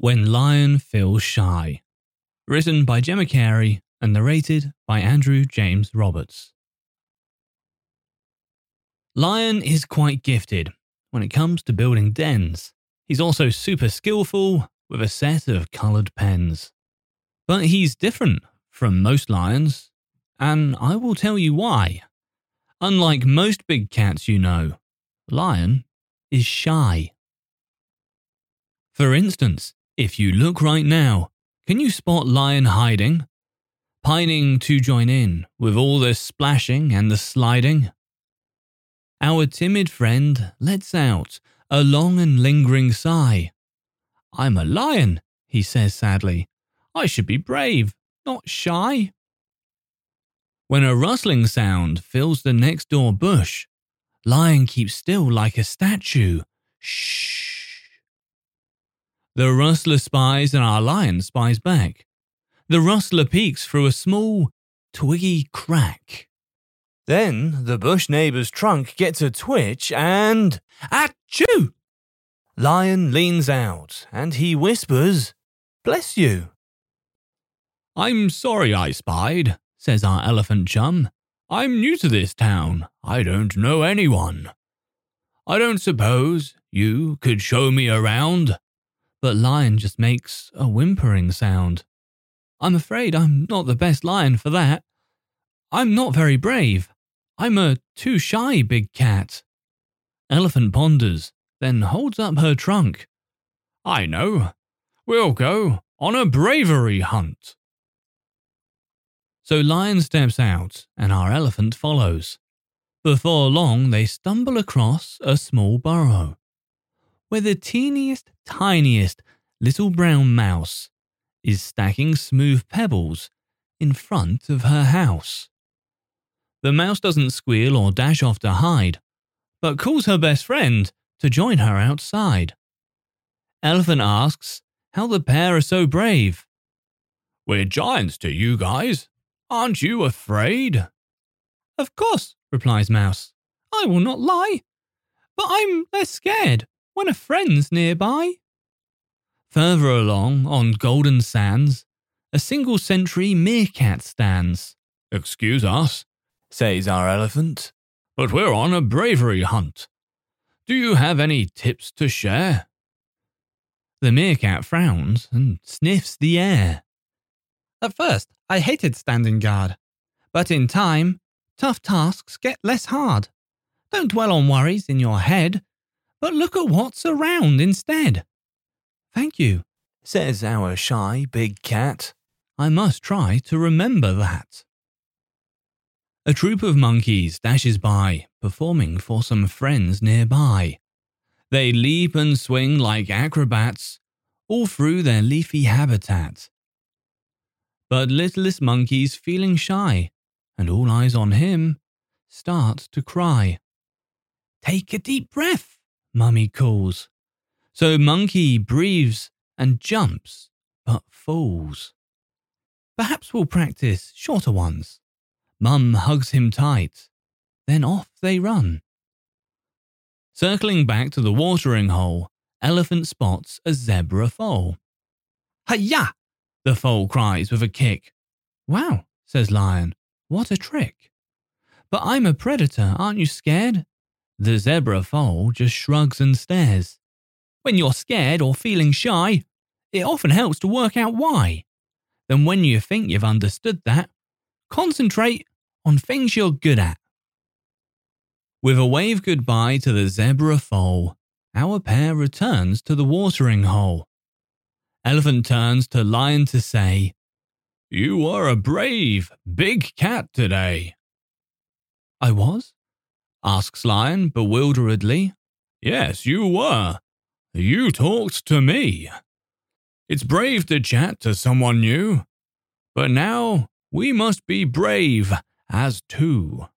When Lion Feels Shy. Written by Gemma Carey and narrated by Andrew James Roberts. Lion is quite gifted when it comes to building dens. He's also super skillful with a set of coloured pens. But he's different from most lions, and I will tell you why. Unlike most big cats you know, Lion is shy. For instance, if you look right now, can you spot Lion hiding? Pining to join in with all the splashing and the sliding? Our timid friend lets out a long and lingering sigh. "I'm a lion," he says sadly. "I should be brave, not shy." When a rustling sound fills the next door bush, Lion keeps still like a statue. Shh. The rustler spies and our lion spies back. The rustler peeks through a small, twiggy crack. Then the bush neighbour's trunk gets a twitch and... Achoo! Lion leans out and he whispers, "Bless you." "I'm sorry I spied," says our elephant chum. "I'm new to this town. I don't know anyone. I don't suppose you could show me around?" But Lion just makes a whimpering sound. "I'm afraid I'm not the best lion for that. I'm not very brave. I'm a too shy big cat." Elephant ponders, then holds up her trunk. "I know. We'll go on a bravery hunt." So Lion steps out and our elephant follows. Before long, they stumble across a small burrow, where the teeniest, tiniest little brown mouse is stacking smooth pebbles in front of her house. The mouse doesn't squeal or dash off to hide, but calls her best friend to join her outside. Elephant asks how the pair are so brave. "We're giants to you guys. Aren't you afraid?" "Of course," replies Mouse. "I will not lie. But I'm less scared when a friend's nearby." Further along, on golden sands, a single-century meerkat stands. "Excuse us," says our elephant, "but we're on a bravery hunt. Do you have any tips to share?" The meerkat frowns and sniffs the air. "At first, I hated standing guard. But in time, tough tasks get less hard. Don't dwell on worries in your head, but look at what's around instead." "Thank you," says our shy big cat. "I must try to remember that." A troop of monkeys dashes by, performing for some friends nearby. They leap and swing like acrobats, all through their leafy habitat. But littlest monkey's feeling shy, and all eyes on him, start to cry. "Take a deep breath," Mummy calls. So Monkey breathes and jumps, but falls. "Perhaps we'll practice shorter ones." Mum hugs him tight, then off they run. Circling back to the watering hole, Elephant spots a zebra foal. "Hi-ya!" the foal cries with a kick. "Wow," says Lion, "what a trick." "But I'm a predator, aren't you scared?" The zebra foal just shrugs and stares. "When you're scared or feeling shy, it often helps to work out why. Then when you think you've understood that, concentrate on things you're good at." With a wave goodbye to the zebra foal, our pair returns to the watering hole. Elephant turns to Lion to say, "You are a brave, big cat today." "I was?" asks Lion bewilderedly. "Yes, you were. You talked to me. It's brave to chat to someone new, but now we must be brave as two."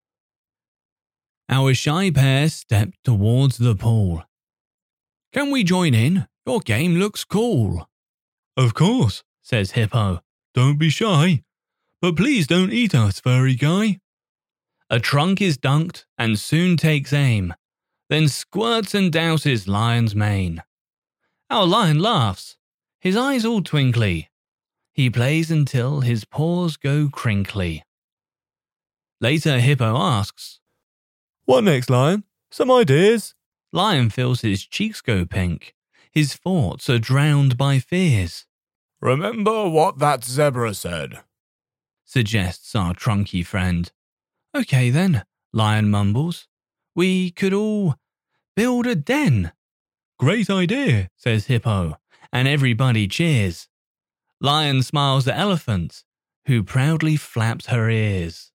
Our shy pair step towards the pool. "Can we join in? Your game looks cool." "Of course," says Hippo. "Don't be shy. But please don't eat us, furry guy." A trunk is dunked and soon takes aim, then squirts and douses Lion's mane. Our Lion laughs. his eyes all twinkly. He plays until his paws go crinkly. Later, Hippo asks, "What next, Lion? Some ideas?" Lion feels his cheeks go pink. His thoughts are drowned by fears. "Remember what that zebra said," suggests our trunky friend. Okay then, Lion mumbles. We could all build a den. Great idea, says Hippo, and everybody cheers. Lion smiles at Elephant, who proudly flaps her ears.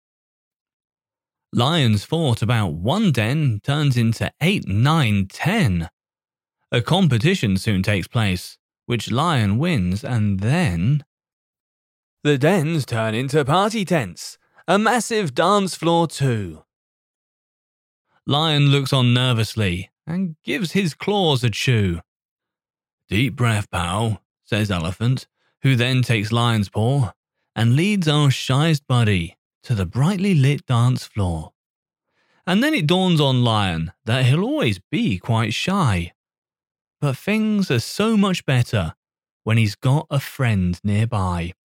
Lion's thought about one den turns into 8, 9, 10. A competition soon takes place, which Lion wins, and then the dens turn into party tents, a massive dance floor too. Lion looks on nervously and gives his claws a chew. Deep breath, pal, says Elephant, who then takes Lion's paw and leads our shyest buddy to the brightly lit dance floor. And then it dawns on Lion that he'll always be quite shy. But things are so much better when he's got a friend nearby.